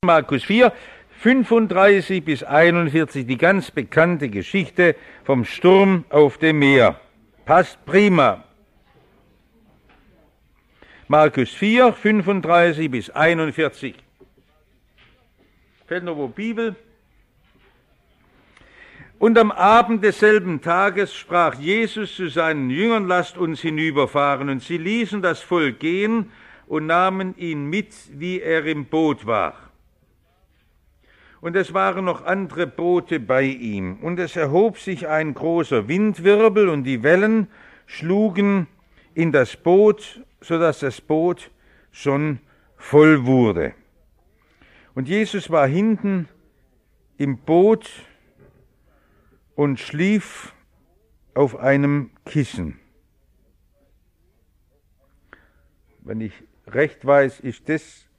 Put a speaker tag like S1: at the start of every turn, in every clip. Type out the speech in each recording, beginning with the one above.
S1: Markus 4, 35 bis 41, die ganz bekannte Geschichte vom Sturm auf dem Meer. Passt prima. Markus 4, 35 bis 41. Fällt noch wo Bibel? Und am Abend desselben Tages sprach Jesus zu seinen Jüngern: Lasst uns hinüberfahren. Und sie ließen das Volk gehen und nahmen ihn mit, wie er im Boot war. Und es waren noch andere Boote bei ihm. Und es erhob sich ein großer Windwirbel, und die Wellen schlugen in das Boot, sodass das Boot schon voll wurde. Und Jesus war hinten im Boot und schlief auf einem Kissen. Wenn ich recht weiß, ist das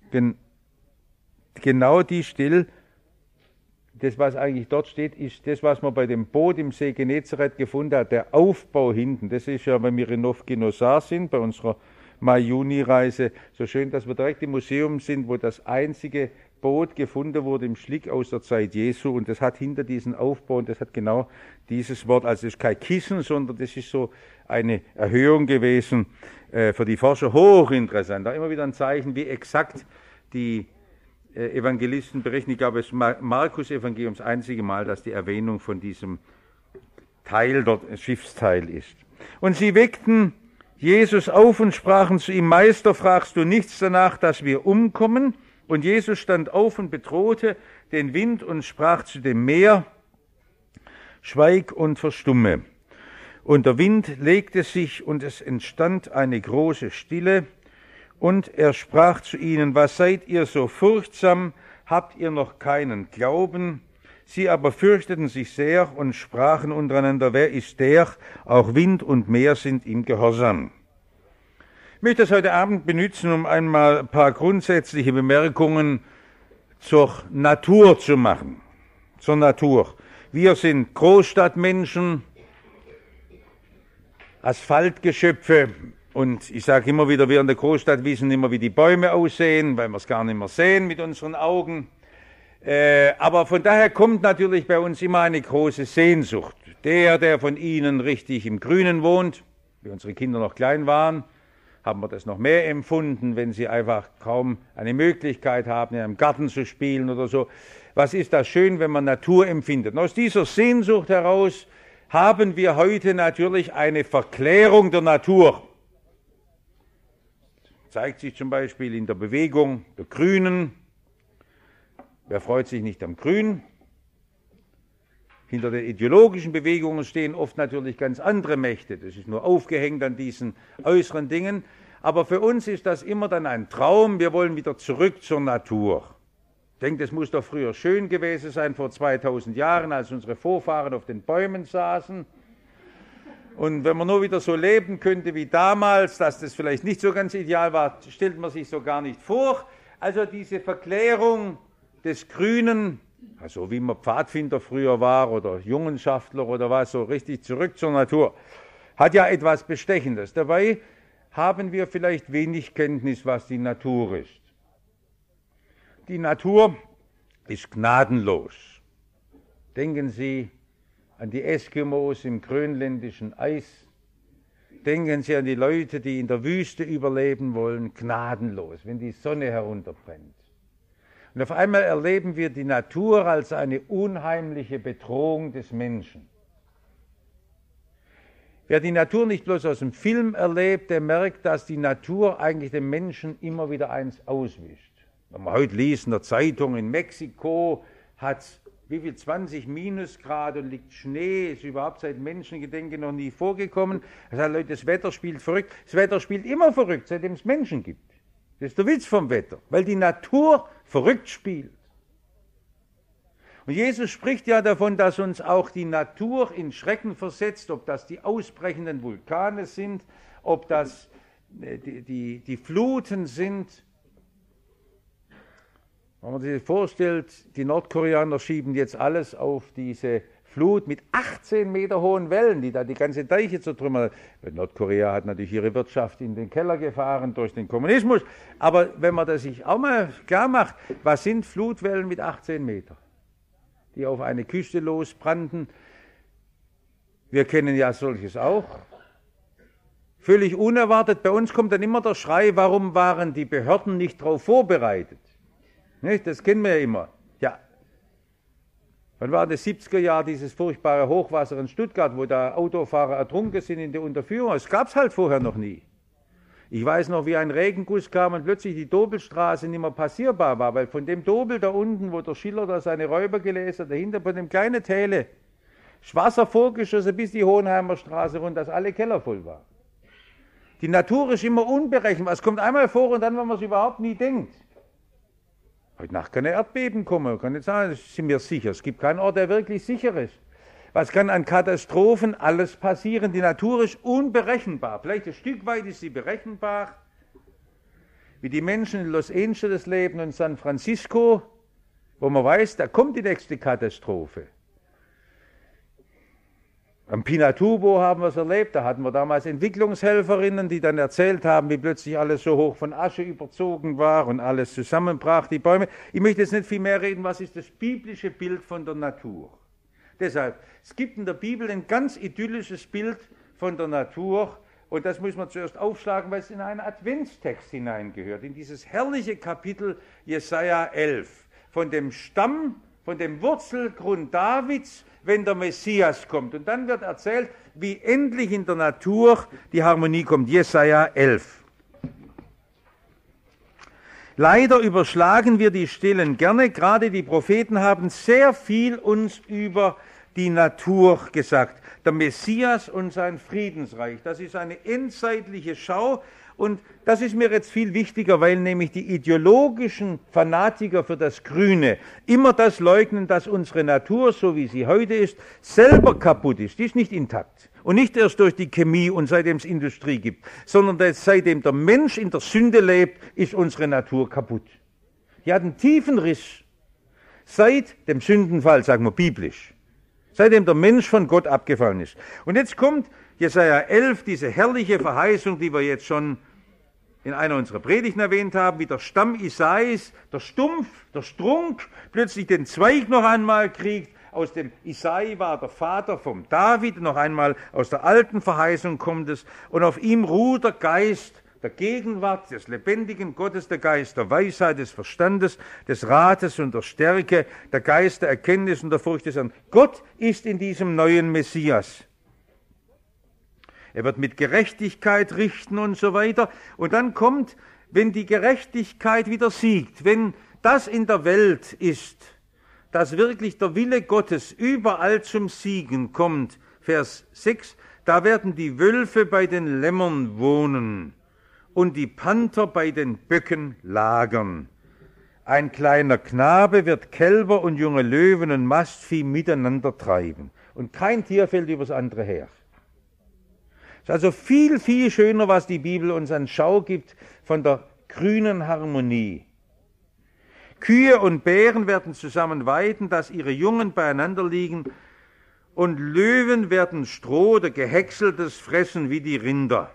S1: genau die Stelle, das, was eigentlich dort steht, ist das, was man bei dem Boot im See Genezareth gefunden hat, der Aufbau hinten. Das ist ja, wenn wir in Novgorod sind, bei unserer Mai-Juni-Reise, so schön, dass wir direkt im Museum sind, wo das einzige Boot gefunden wurde im Schlick aus der Zeit Jesu, und das hat hinter diesen Aufbau, und das hat genau dieses Wort, also das ist kein Kissen, sondern das ist so eine Erhöhung gewesen, für die Forscher hochinteressant. Da immer wieder ein Zeichen, wie exakt die Evangelisten berichten. Ich glaube, es ist Markus-Evangelium das einzige Mal, dass die Erwähnung von diesem Teil dort, Schiffsteil ist. Und sie weckten Jesus auf und sprachen zu ihm: Meister, fragst du nichts danach, dass wir umkommen? Und Jesus stand auf und bedrohte den Wind und sprach zu dem Meer: Schweig und verstumme. Und der Wind legte sich, und es entstand eine große Stille. Und er sprach zu ihnen: Was seid ihr so furchtsam? Habt ihr noch keinen Glauben? Sie aber fürchteten sich sehr und sprachen untereinander: Wer ist der? Auch Wind und Meer sind ihm gehorsam. Ich möchte das heute Abend benutzen, um einmal ein paar grundsätzliche Bemerkungen zur Natur zu machen. Zur Natur. Wir sind Großstadtmenschen, Asphaltgeschöpfe, und ich sage immer wieder, wir in der Großstadt wissen immer, wie die Bäume aussehen, weil wir es gar nicht mehr sehen mit unseren Augen. Aber von daher kommt natürlich bei uns immer eine große Sehnsucht. Der von Ihnen richtig im Grünen wohnt, wie unsere Kinder noch klein waren, haben wir das noch mehr empfunden, wenn sie einfach kaum eine Möglichkeit haben, in einem Garten zu spielen oder so. Was ist das schön, wenn man Natur empfindet? Und aus dieser Sehnsucht heraus haben wir heute natürlich eine Verklärung der Natur. Zeigt sich zum Beispiel in der Bewegung der Grünen. Wer freut sich nicht am Grün? Hinter den ideologischen Bewegungen stehen oft natürlich ganz andere Mächte. Das ist nur aufgehängt an diesen äußeren Dingen. Aber für uns ist das immer dann ein Traum. Wir wollen wieder zurück zur Natur. Ich denke, das muss doch früher schön gewesen sein, vor 2000 Jahren, als unsere Vorfahren auf den Bäumen saßen. Und wenn man nur wieder so leben könnte wie damals, dass das vielleicht nicht so ganz ideal war, stellt man sich so gar nicht vor. Also diese Verklärung des Grünen, also wie man Pfadfinder früher war oder Jungenschaftler oder was, so richtig zurück zur Natur, hat ja etwas Bestechendes. Dabei haben wir vielleicht wenig Kenntnis, was die Natur ist. Die Natur ist gnadenlos. Denken Sie an die Eskimos im grönländischen Eis. Denken Sie an die Leute, die in der Wüste überleben wollen, gnadenlos, wenn die Sonne herunterbrennt. Und auf einmal erleben wir die Natur als eine unheimliche Bedrohung des Menschen. Wer die Natur nicht bloß aus dem Film erlebt, der merkt, dass die Natur eigentlich dem Menschen immer wieder eins auswischt. Wenn man heute liest in der Zeitung, in Mexiko hat wie viel, 20 Minusgrad und liegt Schnee, ist überhaupt seit Menschengedenken noch nie vorgekommen. Das heißt, Leute, das Wetter spielt verrückt. Das Wetter spielt immer verrückt, seitdem es Menschen gibt. Das ist der Witz vom Wetter, weil die Natur verrückt spielt. Und Jesus spricht ja davon, dass uns auch die Natur in Schrecken versetzt, ob das die ausbrechenden Vulkane sind, ob das die Fluten sind. Wenn man sich vorstellt, die Nordkoreaner schieben jetzt alles auf diese Flut mit 18 Meter hohen Wellen, die da die ganze Deiche zertrümmern. Nordkorea hat natürlich ihre Wirtschaft in den Keller gefahren durch den Kommunismus. Aber wenn man das sich auch mal klar macht, was sind Flutwellen mit 18 Meter, die auf eine Küste losbrannten? Wir kennen ja solches auch. Völlig unerwartet, bei uns kommt dann immer der Schrei, warum waren die Behörden nicht darauf vorbereitet? Nicht? Das kennen wir ja immer. Ja. Wann war das 70er Jahr dieses furchtbare Hochwasser in Stuttgart, wo da Autofahrer ertrunken sind in der Unterführung? Das gab es halt vorher noch nie. Ich weiß noch, wie ein Regenguss kam und plötzlich die Dobelstraße nicht mehr passierbar war, weil von dem Dobel da unten, wo der Schiller da seine Räuber gelesen hat, dahinter von dem kleinen Täle, das Wasser vorgeschossen bis die Hohenheimer Straße runter, dass alle Keller voll waren. Die Natur ist immer unberechenbar. Es kommt einmal vor und dann, wenn man es überhaupt nie denkt. Heute Nacht kann ein Erdbeben kommen, kann nicht sagen, sind wir sicher. Es gibt keinen Ort, der wirklich sicher ist. Was kann an Katastrophen alles passieren? Die Natur ist unberechenbar. Vielleicht ein Stück weit ist sie berechenbar, wie die Menschen in Los Angeles leben und San Francisco, wo man weiß, da kommt die nächste Katastrophe. Am Pinatubo haben wir es erlebt, da hatten wir damals Entwicklungshelferinnen, die dann erzählt haben, wie plötzlich alles so hoch von Asche überzogen war und alles zusammenbrach, die Bäume. Ich möchte jetzt nicht viel mehr reden, was ist das biblische Bild von der Natur. Deshalb, es gibt in der Bibel ein ganz idyllisches Bild von der Natur und das muss man zuerst aufschlagen, weil es in einen Adventstext hineingehört, in dieses herrliche Kapitel Jesaja 11, von dem Stamm, von dem Wurzelgrund Davids, wenn der Messias kommt. Und dann wird erzählt, wie endlich in der Natur die Harmonie kommt. Jesaja 11. Leider überschlagen wir die Stellen gerne. Gerade die Propheten haben sehr viel uns über die Natur gesagt. Der Messias und sein Friedensreich. Das ist eine endzeitliche Schau. Und das ist mir jetzt viel wichtiger, weil nämlich die ideologischen Fanatiker für das Grüne immer das leugnen, dass unsere Natur, so wie sie heute ist, selber kaputt ist. Die ist nicht intakt. Und nicht erst durch die Chemie und seitdem es Industrie gibt, sondern seitdem der Mensch in der Sünde lebt, ist unsere Natur kaputt. Die hat einen tiefen Riss. Seit dem Sündenfall, sagen wir biblisch. Seitdem der Mensch von Gott abgefallen ist. Und jetzt kommt Jesaja 11, diese herrliche Verheißung, die wir jetzt schon in einer unserer Predigten erwähnt haben, wie der Stamm Isais, der Stumpf, der Strunk, plötzlich den Zweig noch einmal kriegt. Aus dem Isai war der Vater vom David, noch einmal aus der alten Verheißung kommt es. Und auf ihm ruht der Geist der Gegenwart des lebendigen Gottes, der Geist der Weisheit, des Verstandes, des Rates und der Stärke, der Geist der Erkenntnis und der Furcht des Herrn. Gott ist in diesem neuen Messias. Er wird mit Gerechtigkeit richten und so weiter. Und dann kommt, wenn die Gerechtigkeit wieder siegt, wenn das in der Welt ist, dass wirklich der Wille Gottes überall zum Siegen kommt, Vers 6, da werden die Wölfe bei den Lämmern wohnen und die Panther bei den Böcken lagern. Ein kleiner Knabe wird Kälber und junge Löwen und Mastvieh miteinander treiben. Und kein Tier fällt übers andere her. Es ist also viel, viel schöner, was die Bibel uns an Schau gibt von der grünen Harmonie. Kühe und Bären werden zusammen weiden, dass ihre Jungen beieinander liegen, und Löwen werden Stroh oder Gehäckseltes fressen wie die Rinder.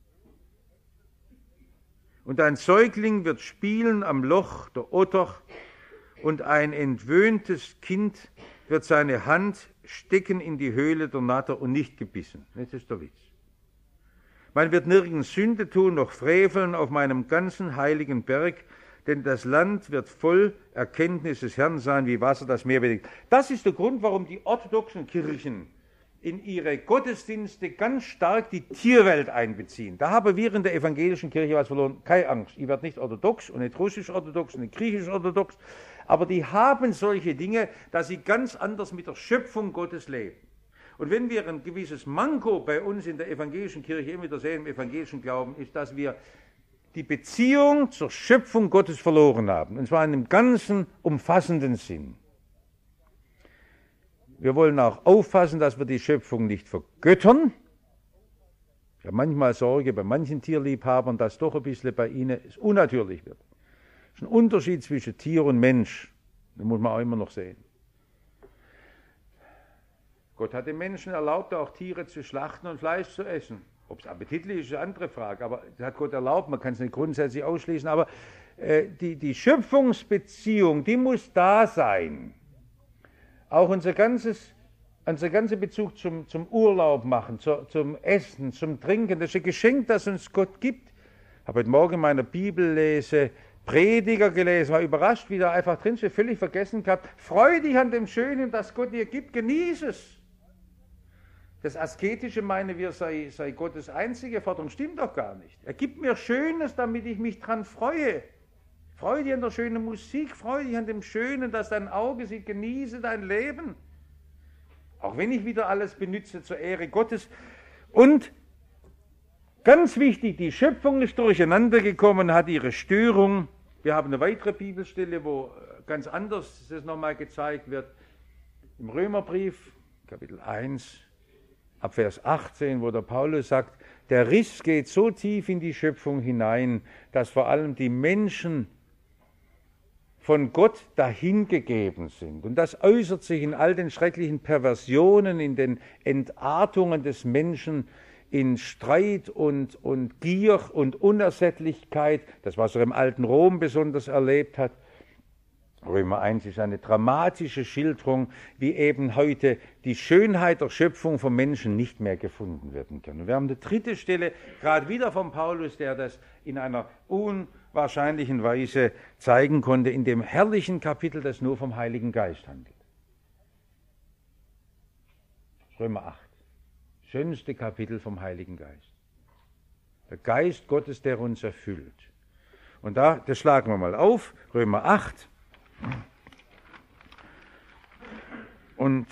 S1: Und ein Säugling wird spielen am Loch der Otter, und ein entwöhntes Kind wird seine Hand stecken in die Höhle der Natter und nicht gebissen. Das ist der Witz. Man wird nirgends Sünde tun, noch freveln auf meinem ganzen heiligen Berg, denn das Land wird voll Erkenntnis des Herrn sein, wie Wasser das Meer bedeckt. Das ist der Grund, warum die orthodoxen Kirchen in ihre Gottesdienste ganz stark die Tierwelt einbeziehen. Da haben wir in der evangelischen Kirche was verloren. Keine Angst, ich werde nicht orthodox und nicht russisch-orthodox und nicht griechisch-orthodox, aber die haben solche Dinge, dass sie ganz anders mit der Schöpfung Gottes leben. Und wenn wir ein gewisses Manko bei uns in der evangelischen Kirche immer wieder sehen, im evangelischen Glauben, ist, dass wir die Beziehung zur Schöpfung Gottes verloren haben. Und zwar in einem ganzen umfassenden Sinn. Wir wollen auch aufpassen, dass wir die Schöpfung nicht vergöttern. Ich habe manchmal Sorge bei manchen Tierliebhabern, dass doch ein bisschen bei ihnen es unnatürlich wird. Es ist ein Unterschied zwischen Tier und Mensch. Den muss man auch immer noch sehen. Gott hat den Menschen erlaubt, auch Tiere zu schlachten und Fleisch zu essen. Ob es appetitlich ist, ist eine andere Frage, aber das hat Gott erlaubt, man kann es nicht grundsätzlich ausschließen, aber die Schöpfungsbeziehung, die muss da sein. Auch unser ganzer Bezug zum Urlaub machen, zum Essen, zum Trinken, das ist ein Geschenk, das uns Gott gibt. Ich habe heute Morgen in meiner Bibellese Prediger gelesen, war überrascht, wie da einfach drin steht, völlig vergessen gehabt. Freu dich an dem Schönen, das Gott dir gibt, genieß es. Das Asketische, meine wir, sei Gottes einzige Forderung, stimmt doch gar nicht. Er gibt mir Schönes, damit ich mich dran freue. Freu dich an der schönen Musik, freu dich an dem Schönen, das dein Auge sieht, genieße dein Leben. Auch wenn ich wieder alles benütze zur Ehre Gottes. Und ganz wichtig, die Schöpfung ist durcheinander gekommen, hat ihre Störung. Wir haben eine weitere Bibelstelle, wo ganz anders das nochmal gezeigt wird. Im Römerbrief, Kapitel 1, ab Vers 18, wo der Paulus sagt, der Riss geht so tief in die Schöpfung hinein, dass vor allem die Menschen von Gott dahingegeben sind. Und das äußert sich in all den schrecklichen Perversionen, in den Entartungen des Menschen, in Streit und Gier und Unersättlichkeit, das was er im alten Rom besonders erlebt hat. Römer 1 ist eine dramatische Schilderung, wie eben heute die Schönheit der Schöpfung vom Menschen nicht mehr gefunden werden kann. Und wir haben eine dritte Stelle, gerade wieder von Paulus, der das in einer unwahrscheinlichen Weise zeigen konnte, in dem herrlichen Kapitel, das nur vom Heiligen Geist handelt. Römer 8, schönste Kapitel vom Heiligen Geist. Der Geist Gottes, der uns erfüllt. Und das schlagen wir mal auf, Römer 8. Und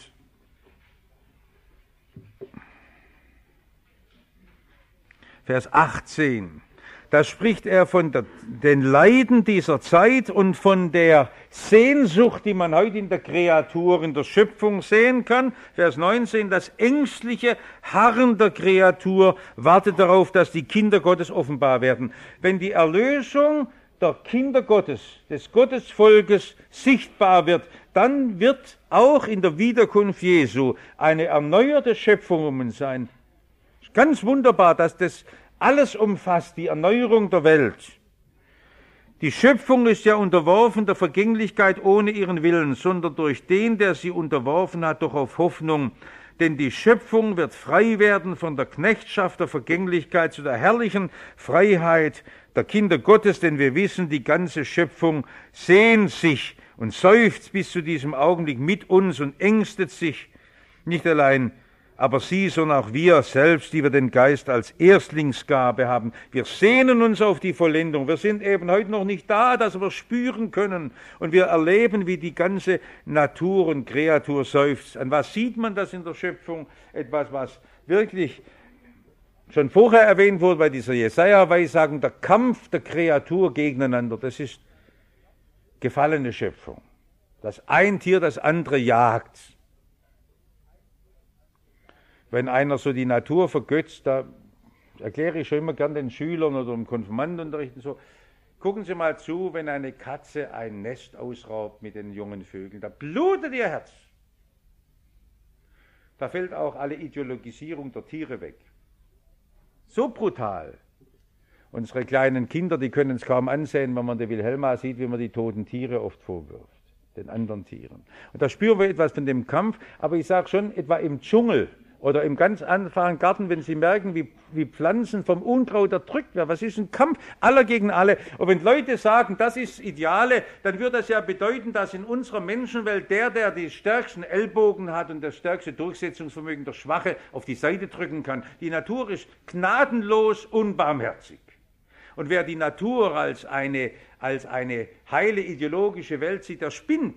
S1: Vers 18, da spricht er von den Leiden dieser Zeit und von der Sehnsucht, die man heute in der Kreatur, in der Schöpfung sehen kann. Vers 19, das ängstliche Harren der Kreatur wartet darauf, dass die Kinder Gottes offenbar werden. Wenn die Erlösung der Kinder Gottes, des Gottesvolkes sichtbar wird, dann wird auch in der Wiederkunft Jesu eine erneuerte Schöpfung um uns sein. Ganz wunderbar, dass das alles umfasst, die Erneuerung der Welt. Die Schöpfung ist ja unterworfen der Vergänglichkeit ohne ihren Willen, sondern durch den, der sie unterworfen hat, doch auf Hoffnung. Denn die Schöpfung wird frei werden von der Knechtschaft der Vergänglichkeit zu der herrlichen Freiheit der Kinder Gottes, denn wir wissen, die ganze Schöpfung sehnt sich und seufzt bis zu diesem Augenblick mit uns und ängstet sich, nicht allein aber sie, sondern auch wir selbst, die wir den Geist als Erstlingsgabe haben. Wir sehnen uns auf die Vollendung. Wir sind eben heute noch nicht da, dass wir spüren können. Und wir erleben, wie die ganze Natur und Kreatur seufzt. An was sieht man das in der Schöpfung? Etwas, was wirklich schon vorher erwähnt wurde bei dieser Jesaja-Weissagung, der Kampf der Kreatur gegeneinander. Das ist gefallene Schöpfung. Das ein Tier das andere jagt. Wenn einer so die Natur vergötzt, da erkläre ich schon immer gern den Schülern oder im Konfirmandenunterricht und so, gucken Sie mal zu, wenn eine Katze ein Nest ausraubt mit den jungen Vögeln, da blutet ihr Herz. Da fällt auch alle Ideologisierung der Tiere weg. So brutal. Unsere kleinen Kinder, die können es kaum ansehen, wenn man die Wilhelma sieht, wie man die toten Tiere oft vorwirft, den anderen Tieren. Und da spüren wir etwas von dem Kampf, aber ich sage schon, etwa im Dschungel, oder im ganz einfachen Garten, wenn Sie merken, wie Pflanzen vom Unkraut erdrückt werden. Was ist ein Kampf? Aller gegen alle. Und wenn Leute sagen, das ist Ideale, dann würde das ja bedeuten, dass in unserer Menschenwelt der die stärksten Ellbogen hat und das stärkste Durchsetzungsvermögen, der Schwache auf die Seite drücken kann. Die Natur ist gnadenlos unbarmherzig. Und wer die Natur als eine heile ideologische Welt sieht, der spinnt.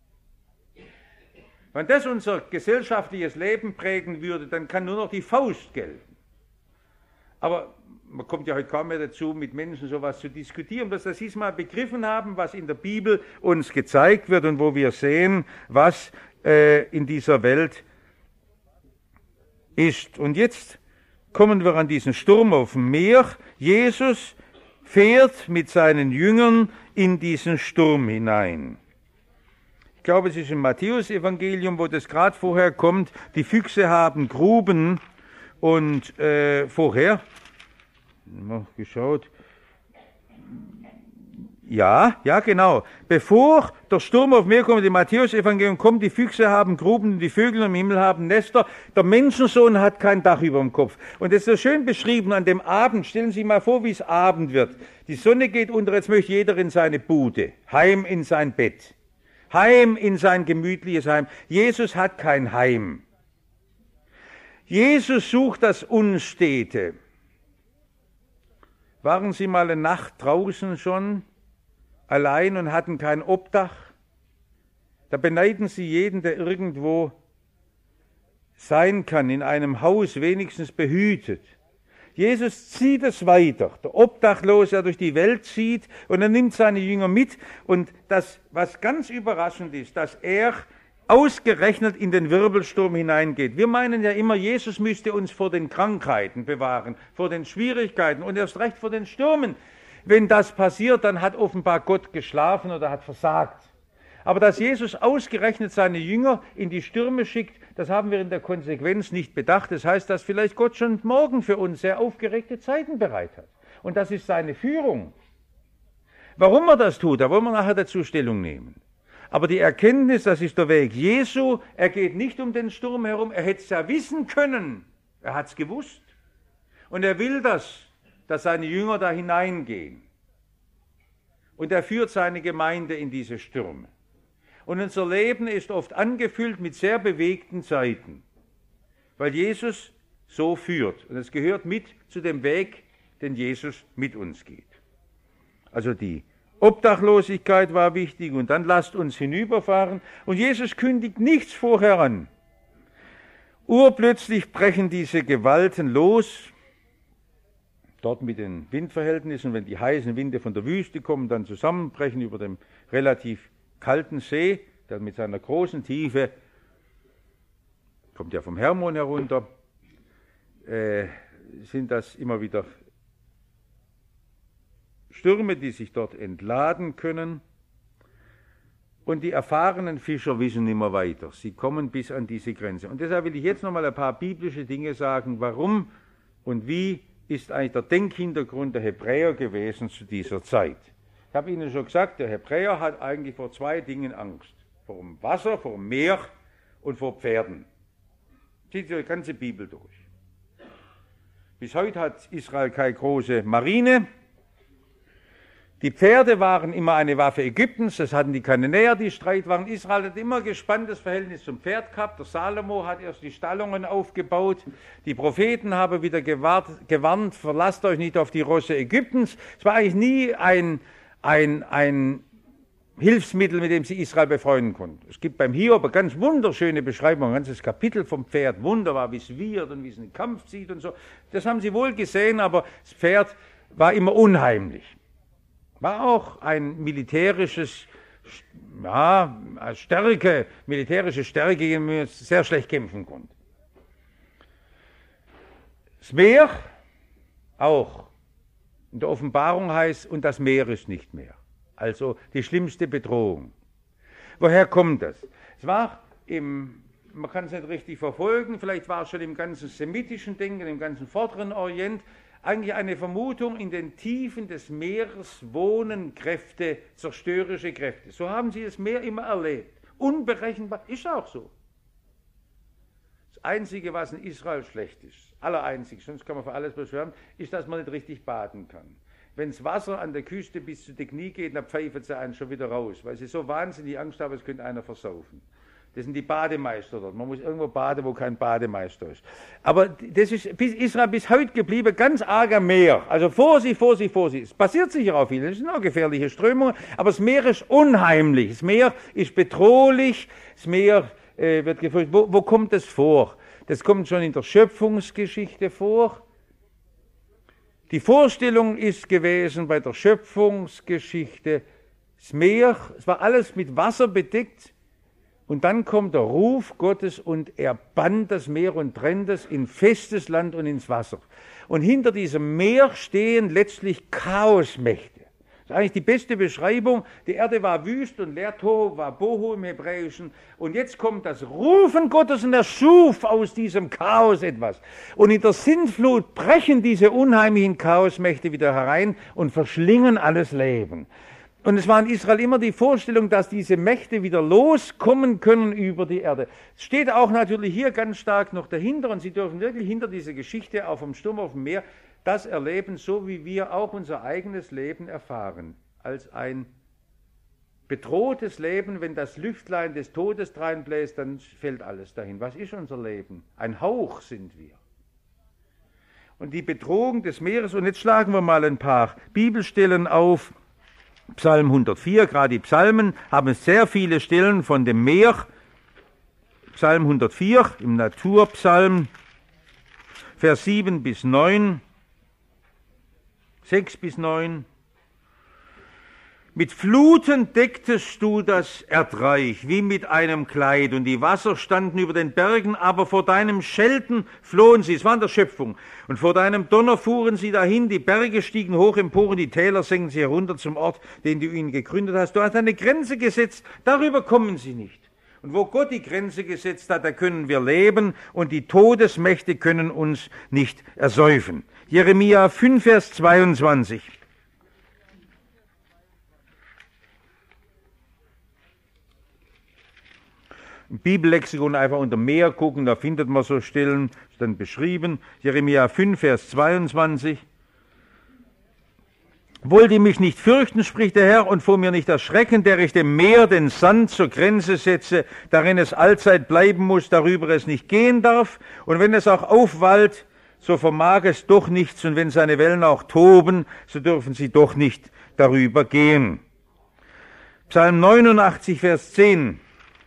S1: Wenn das unser gesellschaftliches Leben prägen würde, dann kann nur noch die Faust gelten. Aber man kommt ja heute kaum mehr dazu, mit Menschen sowas zu diskutieren, dass sie es mal begriffen haben, was in der Bibel uns gezeigt wird und wo wir sehen, was in dieser Welt ist. Und jetzt kommen wir an diesen Sturm auf dem Meer. Jesus fährt mit seinen Jüngern in diesen Sturm hinein. glaube, es ist im Matthäus-Evangelium, wo das gerade vorher kommt, die Füchse haben Gruben und vorher, noch geschaut, ja, genau. Bevor der Sturm auf Meer kommt, im Matthäus-Evangelium kommt, die Füchse haben Gruben, die Vögel im Himmel haben Nester, der Menschensohn hat kein Dach über dem Kopf. Und das ist so schön beschrieben an dem Abend. Stellen Sie sich mal vor, wie es Abend wird. Die Sonne geht unter, jetzt möchte jeder in seine Bude, heim in sein Bett, heim in sein gemütliches Heim. Jesus hat kein Heim. Jesus sucht das Unstete. Waren Sie mal eine Nacht draußen schon, allein und hatten kein Obdach? Da beneiden Sie jeden, der irgendwo sein kann, in einem Haus wenigstens behütet. Jesus zieht es weiter. Der Obdachlose, der durch die Welt zieht, und er nimmt seine Jünger mit. Und das, was ganz überraschend ist, dass er ausgerechnet in den Wirbelsturm hineingeht. Wir meinen ja immer, Jesus müsste uns vor den Krankheiten bewahren, vor den Schwierigkeiten und erst recht vor den Stürmen. Wenn das passiert, dann hat offenbar Gott geschlafen oder hat versagt. Aber dass Jesus ausgerechnet seine Jünger in die Stürme schickt, das haben wir in der Konsequenz nicht bedacht. Das heißt, dass vielleicht Gott schon morgen für uns sehr aufgeregte Zeiten bereit hat. Und das ist seine Führung. Warum er das tut, da wollen wir nachher dazu Stellung nehmen. Aber die Erkenntnis, das ist der Weg Jesu, er geht nicht um den Sturm herum, er hätte es ja wissen können. Er hat es gewusst. Und er will das, dass seine Jünger da hineingehen. Und er führt seine Gemeinde in diese Stürme. Und unser Leben ist oft angefüllt mit sehr bewegten Zeiten, weil Jesus so führt. Und es gehört mit zu dem Weg, den Jesus mit uns geht. Also die Obdachlosigkeit war wichtig und dann lasst uns hinüberfahren. Und Jesus kündigt nichts vorher an. Urplötzlich brechen diese Gewalten los. Dort mit den Windverhältnissen, wenn die heißen Winde von der Wüste kommen, dann zusammenbrechen über dem relativ kalten See, der mit seiner großen Tiefe, kommt ja vom Hermon herunter, sind das immer wieder Stürme, die sich dort entladen können. Und die erfahrenen Fischer wissen immer weiter. Sie kommen bis an diese Grenze. Und deshalb will ich jetzt nochmal ein paar biblische Dinge sagen, warum und wie ist eigentlich der Denkhintergrund der Hebräer gewesen zu dieser Zeit. Ich habe Ihnen schon gesagt, der Hebräer hat eigentlich vor zwei Dingen Angst. Vor dem Wasser, vor dem Meer und vor Pferden. Zieht sich die ganze Bibel durch. Bis heute hat Israel keine große Marine. Die Pferde waren immer eine Waffe Ägyptens, das hatten die Kananäer, die Streitwagen. Israel hat immer gespanntes Verhältnis zum Pferd gehabt. Der Salomo hat erst die Stallungen aufgebaut. Die Propheten haben wieder gewarnt, verlasst euch nicht auf die Rosse Ägyptens. Es war eigentlich nie ein Hilfsmittel, mit dem sie Israel befreuen konnten. Es gibt beim Hiob eine ganz wunderschöne Beschreibung, ein ganzes Kapitel vom Pferd. Wunderbar, wie es wiehert und wie es in den Kampf zieht und so. Das haben sie wohl gesehen, aber das Pferd war immer unheimlich. War auch ein militärische Stärke, gegen die man sehr schlecht kämpfen konnte. Das Meer auch. In der Offenbarung heißt, und das Meer ist nicht mehr. Also die schlimmste Bedrohung. Woher kommt das? Es war man kann es nicht richtig verfolgen, vielleicht war es schon im ganzen semitischen Denken, im ganzen vorderen Orient, eigentlich eine Vermutung, in den Tiefen des Meeres wohnen Kräfte, zerstörerische Kräfte. So haben sie das Meer immer erlebt. Unberechenbar, ist auch so. Das Einzige, was in Israel schlecht ist, allereinzig, sonst kann man für alles beschweren, ist, dass man nicht richtig baden kann. Wenn das Wasser an der Küste bis zu den Knie geht, dann pfeifen sie einen schon wieder raus, weil sie so wahnsinnig Angst haben, es könnte einer versaufen. Das sind die Bademeister dort. Man muss irgendwo baden, wo kein Bademeister ist. Aber das ist Israel bis heute geblieben, ganz arger Meer. Also Vorsicht. Es passiert sicher auch viel, das sind auch gefährliche Strömungen, aber das Meer ist unheimlich. Das Meer ist bedrohlich, das Meer wird gefürchtet. Wo kommt das vor? Das kommt schon in der Schöpfungsgeschichte vor. Die Vorstellung ist gewesen bei der Schöpfungsgeschichte, das Meer, es war alles mit Wasser bedeckt. Und dann kommt der Ruf Gottes und er bannt das Meer und trennt es in festes Land und ins Wasser. Und hinter diesem Meer stehen letztlich Chaosmächte. Das ist eigentlich die beste Beschreibung. Die Erde war wüst und leer, Tohu war Bohu im Hebräischen. Und jetzt kommt das Rufen Gottes und er schuf aus diesem Chaos etwas. Und in der Sintflut brechen diese unheimlichen Chaosmächte wieder herein und verschlingen alles Leben. Und es war in Israel immer die Vorstellung, dass diese Mächte wieder loskommen können über die Erde. Es steht auch natürlich hier ganz stark noch dahinter und Sie dürfen wirklich hinter dieser Geschichte auch vom Sturm auf dem Meer das erleben, so wie wir auch unser eigenes Leben erfahren, als ein bedrohtes Leben. Wenn das Lüftlein des Todes reinbläst, dann fällt alles dahin. Was ist unser Leben? Ein Hauch sind wir. Und die Bedrohung des Meeres, und jetzt schlagen wir mal ein paar Bibelstellen auf. Psalm 104, gerade die Psalmen haben sehr viele Stellen von dem Meer. Psalm 104 im Naturpsalm, Vers 7 bis 9. 6 bis 9. Mit Fluten decktest du das Erdreich wie mit einem Kleid, und die Wasser standen über den Bergen, aber vor deinem Schelten flohen sie, es war in der Schöpfung, und vor deinem Donner fuhren sie dahin, die Berge stiegen hoch empor, und die Täler senken sie herunter zum Ort, den du ihnen gegründet hast. Du hast eine Grenze gesetzt, darüber kommen sie nicht. Und wo Gott die Grenze gesetzt hat, da können wir leben, und die Todesmächte können uns nicht ersäufen. Jeremia 5, Vers 22. Im Bibellexikon einfach unter Meer gucken, da findet man so Stellen, ist dann beschrieben. Jeremia 5, Vers 22. Wollt ihr mich nicht fürchten, spricht der Herr, und vor mir nicht erschrecken, der ich dem Meer den Sand zur Grenze setze, darin es allzeit bleiben muss, darüber es nicht gehen darf, und wenn es auch aufwallt, so vermag es doch nichts, und wenn seine Wellen auch toben, so dürfen sie doch nicht darüber gehen. Psalm 89, Vers 10.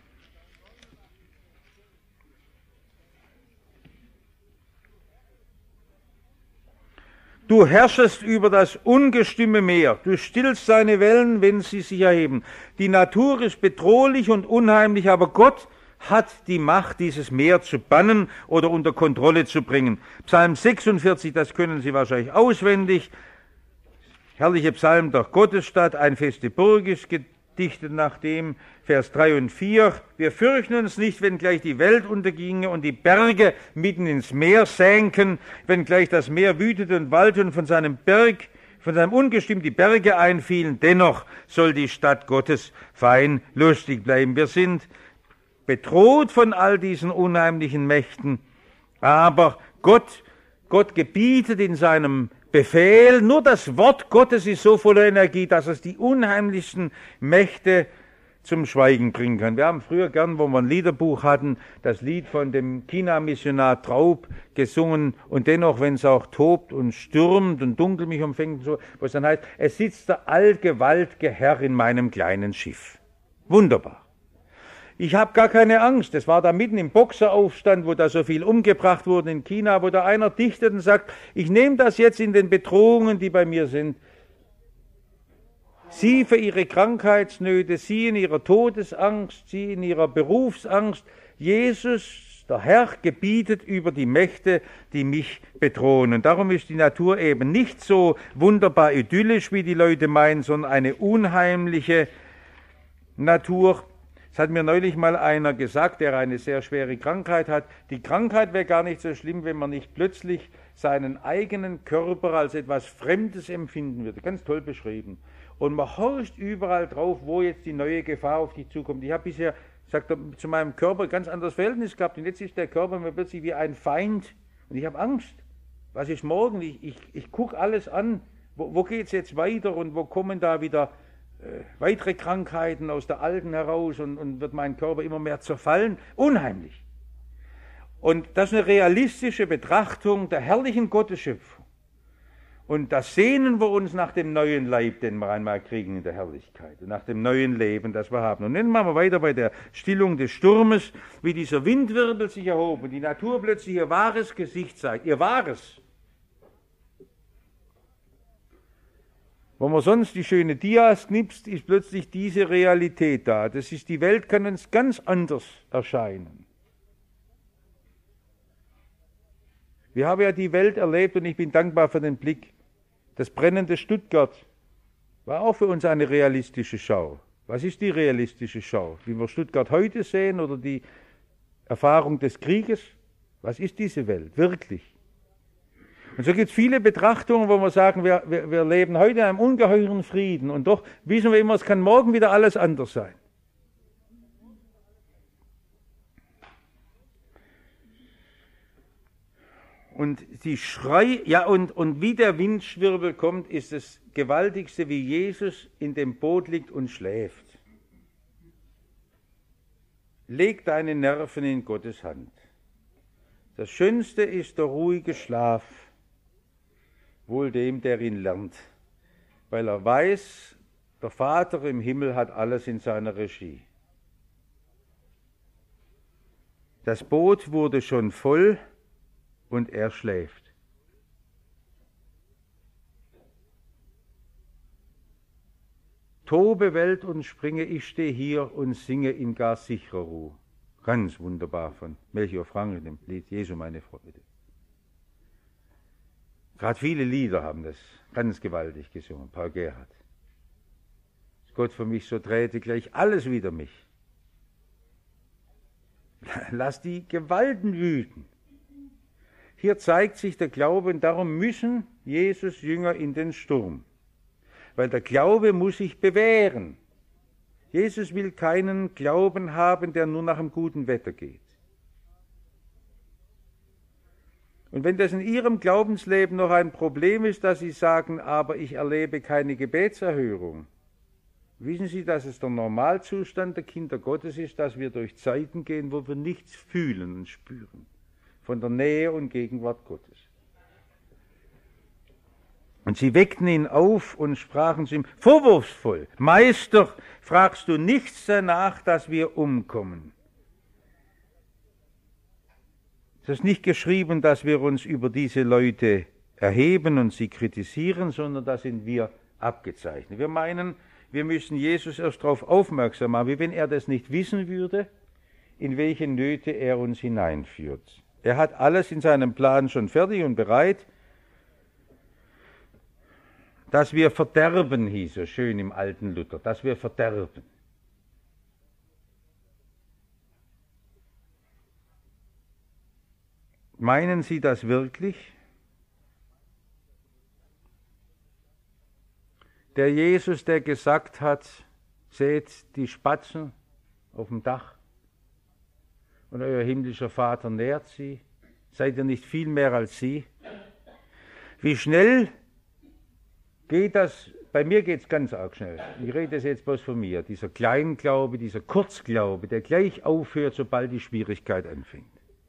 S1: Du herrschest über das ungestüme Meer, du stillst seine Wellen, wenn sie sich erheben. Die Natur ist bedrohlich und unheimlich, aber Gott hat die Macht, dieses Meer zu bannen oder unter Kontrolle zu bringen. Psalm 46, das können Sie wahrscheinlich auswendig. Herrliche Psalm der Gottesstadt, ein feste Burg ist gedichtet nach dem. Vers 3 und 4. Wir fürchten uns nicht, wenn gleich die Welt unterginge und die Berge mitten ins Meer sänken, wenn gleich das Meer wütete und wallte und von seinem Ungestüm die Berge einfielen. Dennoch soll die Stadt Gottes fein lustig bleiben. Wir sind bedroht von all diesen unheimlichen Mächten, aber Gott gebietet in seinem Befehl, nur das Wort Gottes ist so voller Energie, dass es die unheimlichsten Mächte zum Schweigen bringen kann. Wir haben früher gern, wo wir ein Liederbuch hatten, das Lied von dem China-Missionar Traub gesungen, und dennoch, wenn es auch tobt und stürmt und dunkel mich umfängt, so, wo es dann heißt, es sitzt der allgewaltige Herr in meinem kleinen Schiff. Wunderbar. Ich habe gar keine Angst. Das war da mitten im Boxeraufstand, wo da so viel umgebracht wurde in China, wo da einer dichtet und sagt, ich nehme das jetzt in den Bedrohungen, die bei mir sind. Sie für ihre Krankheitsnöte, Sie in ihrer Todesangst, Sie in ihrer Berufsangst. Jesus, der Herr, gebietet über die Mächte, die mich bedrohen. Und darum ist die Natur eben nicht so wunderbar idyllisch, wie die Leute meinen, sondern eine unheimliche Natur. Es hat mir neulich mal einer gesagt, der eine sehr schwere Krankheit hat, die Krankheit wäre gar nicht so schlimm, wenn man nicht plötzlich seinen eigenen Körper als etwas Fremdes empfinden würde. Ganz toll beschrieben. Und man horcht überall drauf, wo jetzt die neue Gefahr auf dich zukommt. Ich habe bisher, sagt er, zu meinem Körper ein ganz anderes Verhältnis gehabt, und jetzt ist der Körper mir plötzlich wie ein Feind, und ich habe Angst. Was ist morgen? Ich gucke alles an, wo geht es jetzt weiter, und wo kommen da wieder weitere Krankheiten aus der Alten heraus, und wird mein Körper immer mehr zerfallen. Unheimlich. Und das ist eine realistische Betrachtung der herrlichen Gottesschöpfung. Und da sehnen wir uns nach dem neuen Leib, den wir einmal kriegen in der Herrlichkeit, und nach dem neuen Leben, das wir haben. Und dann machen wir weiter bei der Stillung des Sturmes, wie dieser Windwirbel sich erhob und die Natur plötzlich ihr wahres Gesicht zeigt, ihr wahres. Wo man sonst die schöne Dias knipst, ist plötzlich diese Realität da. Das ist, die Welt kann uns ganz anders erscheinen. Wir haben ja die Welt erlebt, und ich bin dankbar für den Blick. Das brennende Stuttgart War auch für uns eine realistische Schau. Was ist die realistische Schau? Wie wir Stuttgart heute sehen oder die Erfahrung des Krieges? Was ist diese Welt wirklich? Und so gibt es viele Betrachtungen, wo wir sagen, wir leben heute in einem ungeheuren Frieden und doch wissen wir immer, es kann morgen wieder alles anders sein. Und die Schrei, ja und wie der Windschwirbel kommt, ist das Gewaltigste, wie Jesus in dem Boot liegt und schläft. Leg deine Nerven in Gottes Hand. Das Schönste ist der ruhige Schlaf, wohl dem, der ihn lernt, weil er weiß, der Vater im Himmel hat alles in seiner Regie. Das Boot wurde schon voll und er schläft. Tobe Welt und springe, ich stehe hier und singe in gar sicherer Ruhe. Ganz wunderbar von Melchior Frank, dem Lied Jesu meine Freude. Gerade viele Lieder haben das ganz gewaltig gesungen, Paul Gerhardt. Dass Gott für mich so trete gleich alles wider mich. Lass die Gewalten wüten. Hier zeigt sich der Glaube und darum müssen Jesus Jünger in den Sturm. Weil der Glaube muss sich bewähren. Jesus will keinen Glauben haben, der nur nach dem guten Wetter geht. Und wenn das in Ihrem Glaubensleben noch ein Problem ist, dass Sie sagen, aber ich erlebe keine Gebetserhörung, wissen Sie, dass es der Normalzustand der Kinder Gottes ist, dass wir durch Zeiten gehen, wo wir nichts fühlen und spüren von der Nähe und Gegenwart Gottes. Und sie weckten ihn auf und sprachen zu ihm vorwurfsvoll: Meister, fragst du nichts danach, dass wir umkommen? Es ist nicht geschrieben, dass wir uns über diese Leute erheben und sie kritisieren, sondern da sind wir abgezeichnet. Wir meinen, wir müssen Jesus erst darauf aufmerksam machen, wie wenn er das nicht wissen würde, in welche Nöte er uns hineinführt. Er hat alles in seinem Plan schon fertig und bereit. Dass wir verderben, hieß es schön im alten Luther, dass wir verderben. Meinen Sie das wirklich? Der Jesus, der gesagt hat, seht die Spatzen auf dem Dach und euer himmlischer Vater nährt sie, seid ihr nicht viel mehr als sie? Wie schnell geht das? Bei mir geht es ganz arg schnell. Ich rede das jetzt bloß von mir. Dieser Kleinglaube, dieser Kurzglaube, der gleich aufhört, sobald die Schwierigkeit anfängt.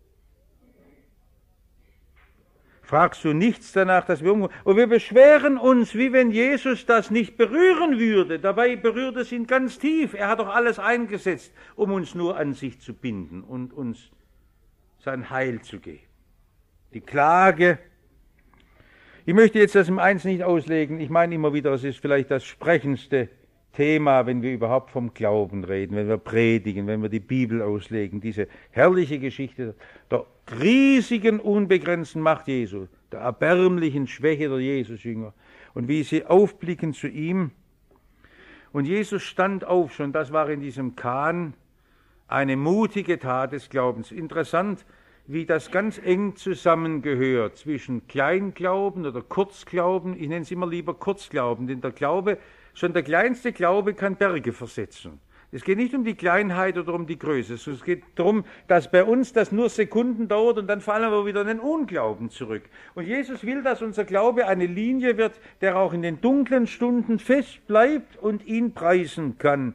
S1: Fragst du nichts danach, dass wir umkommen? Und wir beschweren uns, wie wenn Jesus das nicht berühren würde. Dabei berührt es ihn ganz tief. Er hat doch alles eingesetzt, um uns nur an sich zu binden und uns sein Heil zu geben. Die Klage. Ich möchte jetzt das im Einzelnen nicht auslegen. Ich meine immer wieder, es ist vielleicht das sprechendste Thema, wenn wir überhaupt vom Glauben reden, wenn wir predigen, wenn wir die Bibel auslegen. Diese herrliche Geschichte der riesigen, unbegrenzten Macht Jesu, der erbärmlichen Schwäche der Jesusjünger und wie sie aufblicken zu ihm. Und Jesus stand auf, schon das war in diesem Kahn eine mutige Tat des Glaubens. Interessant, wie das ganz eng zusammengehört zwischen Kleinglauben oder Kurzglauben. Ich nenne es immer lieber Kurzglauben, denn der Glaube, schon der kleinste Glaube kann Berge versetzen. Es geht nicht um die Kleinheit oder um die Größe, es geht darum, dass bei uns das nur Sekunden dauert und dann fallen wir wieder in den Unglauben zurück. Und Jesus will, dass unser Glaube eine Linie wird, der auch in den dunklen Stunden fest bleibt und ihn preisen kann.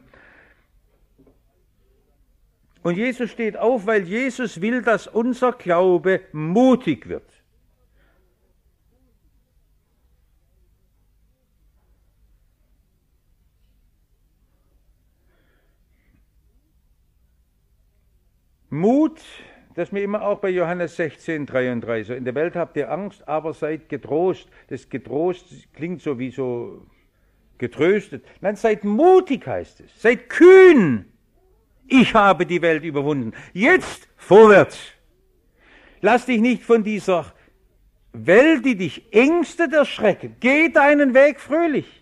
S1: Und Jesus steht auf, weil Jesus will, dass unser Glaube mutig wird. Mut, das ist mir immer auch bei Johannes 16,33 so. In der Welt habt ihr Angst, aber seid getrost. Das getrost klingt so wie so getröstet. Nein, seid mutig heißt es. Seid kühn. Ich habe die Welt überwunden. Jetzt vorwärts. Lass dich nicht von dieser Welt, die dich ängstet, erschrecken. Geh deinen Weg fröhlich.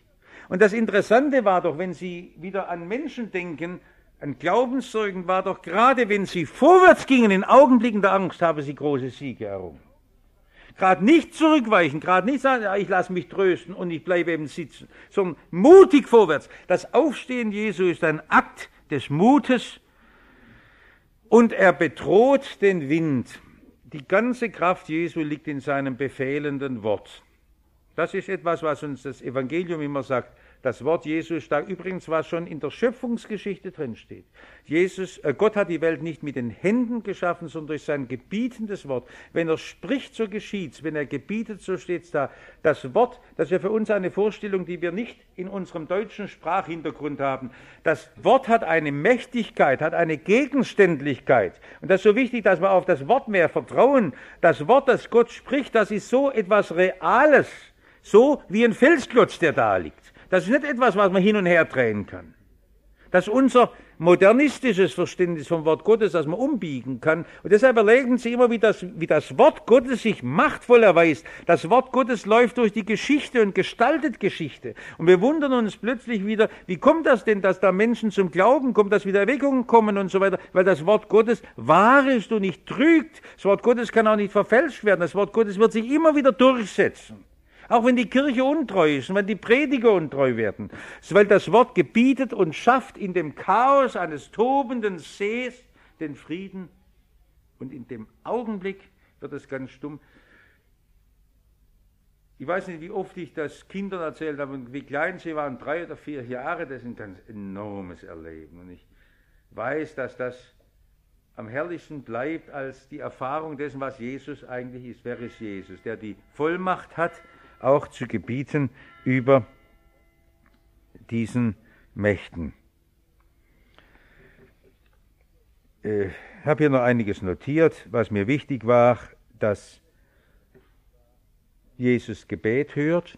S1: Und das Interessante war doch, wenn Sie wieder an Menschen denken, an Glaubenszeugen, war doch gerade, wenn sie vorwärts gingen, in Augenblicken der Angst, haben sie große Siege errungen. Gerade nicht zurückweichen, gerade nicht sagen, ja, ich lasse mich trösten und ich bleibe eben sitzen, sondern mutig vorwärts. Das Aufstehen Jesu ist ein Akt des Mutes und er bedroht den Wind. Die ganze Kraft Jesu liegt in seinem befehlenden Wort. Das ist etwas, was uns das Evangelium immer sagt. Das Wort Jesus stark, übrigens, was schon in der Schöpfungsgeschichte drin steht. Gott hat die Welt nicht mit den Händen geschaffen, sondern durch sein gebietendes Wort. Wenn er spricht, so geschieht's. Wenn er gebietet, so steht's da. Das Wort, das ist ja für uns eine Vorstellung, die wir nicht in unserem deutschen Sprachhintergrund haben. Das Wort hat eine Mächtigkeit, hat eine Gegenständlichkeit. Und das ist so wichtig, dass wir auf das Wort mehr vertrauen. Das Wort, das Gott spricht, das ist so etwas Reales. So wie ein Felsklotz, der da liegt. Das ist nicht etwas, was man hin und her drehen kann. Das ist unser modernistisches Verständnis vom Wort Gottes, das man umbiegen kann. Und deshalb erleben Sie immer, wie das Wort Gottes sich machtvoll erweist. Das Wort Gottes läuft durch die Geschichte und gestaltet Geschichte. Und wir wundern uns plötzlich wieder, wie kommt das denn, dass da Menschen zum Glauben kommen, dass wieder Erweckungen kommen und so weiter, weil das Wort Gottes wahr ist und nicht trügt. Das Wort Gottes kann auch nicht verfälscht werden. Das Wort Gottes wird sich immer wieder durchsetzen. Auch wenn die Kirche untreu ist und wenn die Prediger untreu werden, weil das Wort gebietet und schafft in dem Chaos eines tobenden Sees den Frieden und in dem Augenblick wird es ganz stumm. Ich weiß nicht, wie oft ich das Kindern erzählt habe und wie klein sie waren, 3 oder 4 Jahre, das ist ein ganz enormes Erleben. Und ich weiß, dass das am herrlichsten bleibt als die Erfahrung dessen, was Jesus eigentlich ist. Wer ist Jesus? Der die Vollmacht hat, auch zu gebieten über diesen Mächten. Ich habe hier noch einiges notiert, was mir wichtig war, dass Jesus Gebet hört.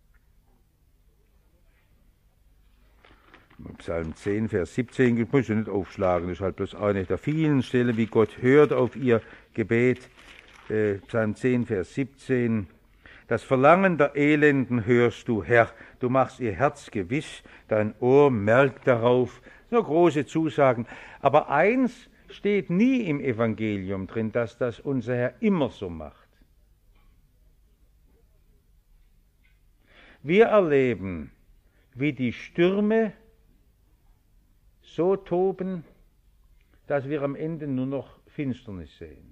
S1: Psalm 10, Vers 17, ich muss ja nicht aufschlagen, das ist halt bloß eine der vielen Stellen, wie Gott hört auf ihr Gebet. Psalm 10, Vers 17. Das Verlangen der Elenden hörst du, Herr. Du machst ihr Herz gewiss, dein Ohr merkt darauf. Nur große Zusagen. Aber eins steht nie im Evangelium drin, dass das unser Herr immer so macht. Wir erleben, wie die Stürme so toben, dass wir am Ende nur noch Finsternis sehen.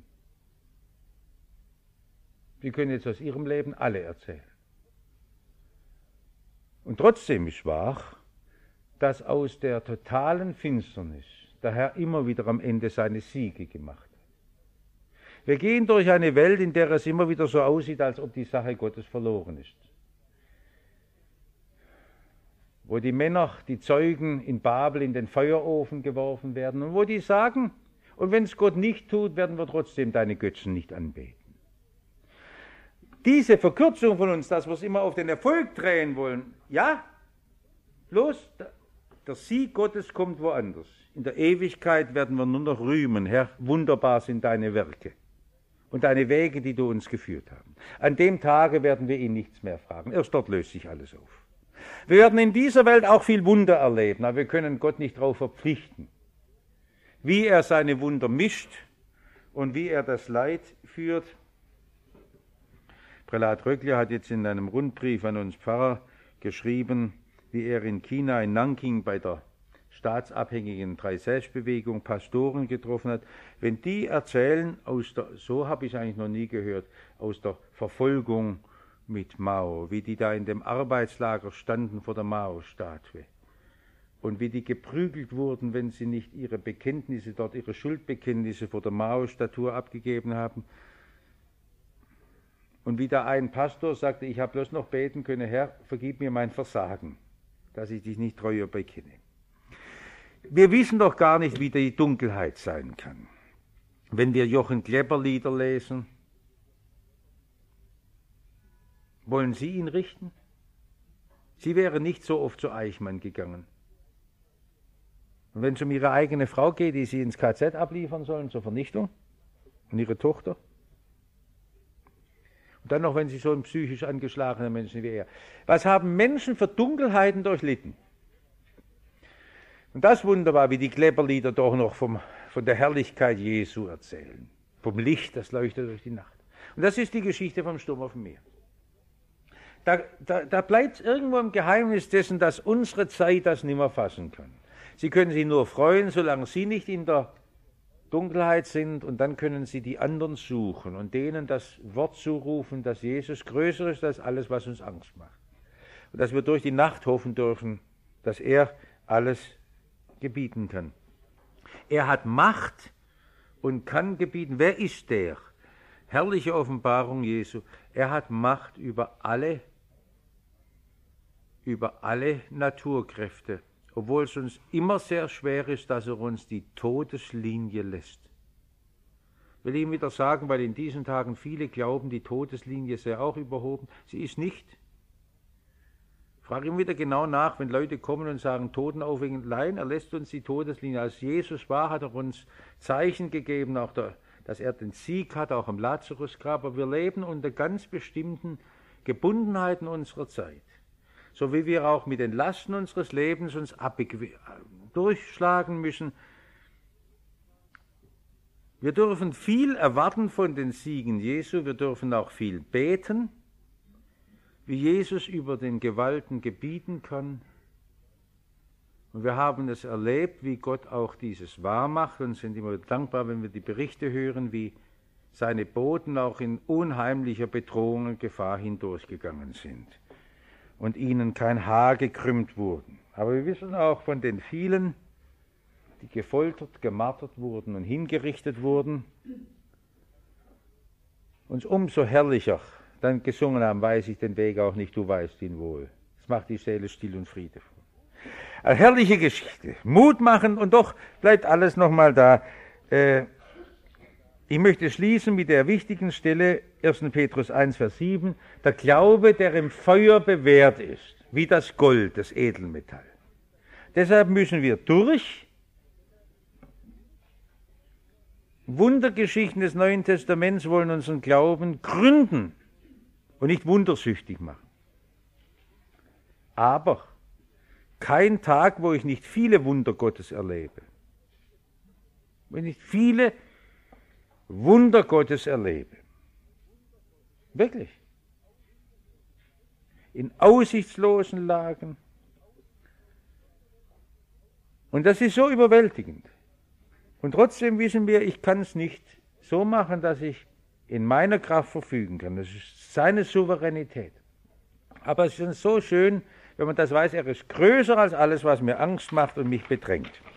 S1: Sie können jetzt aus Ihrem Leben alle erzählen. Und trotzdem ist wahr, dass aus der totalen Finsternis der Herr immer wieder am Ende seine Siege gemacht hat. Wir gehen durch eine Welt, in der es immer wieder so aussieht, als ob die Sache Gottes verloren ist. Wo die Männer, die Zeugen in Babel in den Feuerofen geworfen werden und wo die sagen, und wenn es Gott nicht tut, werden wir trotzdem deine Götzen nicht anbeten. Diese Verkürzung von uns, dass wir es immer auf den Erfolg drehen wollen, ja, bloß der Sieg Gottes kommt woanders. In der Ewigkeit werden wir nur noch rühmen, Herr, wunderbar sind deine Werke und deine Wege, die du uns geführt haben. An dem Tage werden wir ihn nichts mehr fragen, erst dort löst sich alles auf. Wir werden in dieser Welt auch viel Wunder erleben, aber wir können Gott nicht darauf verpflichten, wie er seine Wunder mischt und wie er das Leid führt. Prälat Röckler hat jetzt in einem Rundbrief an uns Pfarrer geschrieben, wie er in China, in Nanking, bei der staatsabhängigen Dreisäß-Bewegung Pastoren getroffen hat. Wenn die erzählen, so habe ich es eigentlich noch nie gehört, aus der Verfolgung mit Mao, wie die da in dem Arbeitslager standen vor der Mao-Statue und wie die geprügelt wurden, wenn sie nicht ihre Bekenntnisse dort, ihre Schuldbekenntnisse vor der Mao-Statue abgegeben haben. Und wie da ein Pastor sagte, ich habe bloß noch beten können, Herr, vergib mir mein Versagen, dass ich dich nicht treuer bekenne. Wir wissen doch gar nicht, wie die Dunkelheit sein kann. Wenn wir Jochen Klepper Lieder lesen, wollen Sie ihn richten? Sie wäre nicht so oft zu Eichmann gegangen. Und wenn es um Ihre eigene Frau geht, die Sie ins KZ abliefern sollen zur Vernichtung, und Ihre Tochter? Und dann noch, wenn sie so ein psychisch angeschlagener Mensch sind wie er. Was haben Menschen für Dunkelheiten durchlitten? Und das wunderbar, wie die Klepperlieder doch noch von der Herrlichkeit Jesu erzählen. Vom Licht, das leuchtet durch die Nacht. Und das ist die Geschichte vom Sturm auf dem Meer. Da bleibt irgendwo im Geheimnis dessen, dass unsere Zeit das nicht mehr fassen kann. Sie können sich nur freuen, solange Sie nicht in der Dunkelheit sind, und dann können Sie die anderen suchen und denen das Wort zurufen, dass Jesus größer ist als alles, was uns Angst macht. Und dass wir durch die Nacht hoffen dürfen, dass er alles gebieten kann. Er hat Macht und kann gebieten. Wer ist der? Herrliche Offenbarung Jesu. Er hat Macht über alle Naturkräfte, obwohl es uns immer sehr schwer ist, dass er uns die Todeslinie lässt. Ich will Ihnen wieder sagen, weil in diesen Tagen viele glauben, die Todeslinie sei auch überhoben. Sie ist nicht. Ich frage immer wieder genau nach, wenn Leute kommen und sagen, Toten aufwecken. Nein, er lässt uns die Todeslinie. Als Jesus war, hat er uns Zeichen gegeben, auch dass er den Sieg hat, auch am Lazarusgrab. Aber wir leben unter ganz bestimmten Gebundenheiten unserer Zeit. So wie wir auch mit den Lasten unseres Lebens uns durchschlagen müssen. Wir dürfen viel erwarten von den Siegen Jesu, wir dürfen auch viel beten, wie Jesus über den Gewalten gebieten kann. Und wir haben es erlebt, wie Gott auch dieses wahr macht, und sind immer dankbar, wenn wir die Berichte hören, wie seine Boten auch in unheimlicher Bedrohung und Gefahr hindurchgegangen sind und ihnen kein Haar gekrümmt wurden. Aber wir wissen auch von den vielen, die gefoltert, gemartert wurden und hingerichtet wurden, uns umso herrlicher dann gesungen haben, weiß ich den Weg auch nicht, du weißt ihn wohl. Das macht die Seele still und friedevoll. Eine herrliche Geschichte, Mut machen, und doch bleibt alles nochmal da. Ich möchte schließen mit der wichtigen Stelle, 1. Petrus 1, Vers 7, der Glaube, der im Feuer bewährt ist, wie das Gold, das Edelmetall. Deshalb müssen wir durch Wundergeschichten des Neuen Testaments, wollen unseren Glauben gründen und nicht wundersüchtig machen. Aber kein Tag, wo ich nicht viele Wunder Gottes erlebe, wo ich nicht viele Wunder Gottes erlebe. Wirklich. In aussichtslosen Lagen. Und das ist so überwältigend. Und trotzdem wissen wir, ich kann es nicht so machen, dass ich in meiner Kraft verfügen kann. Das ist seine Souveränität. Aber es ist so schön, wenn man das weiß, er ist größer als alles, was mir Angst macht und mich bedrängt.